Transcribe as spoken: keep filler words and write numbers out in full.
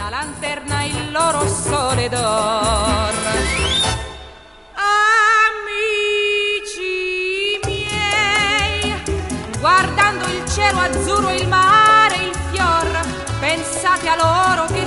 lanterna il loro sole d'or. Amici miei, guardando il cielo azzurro, il mare, il fior, pensate a loro che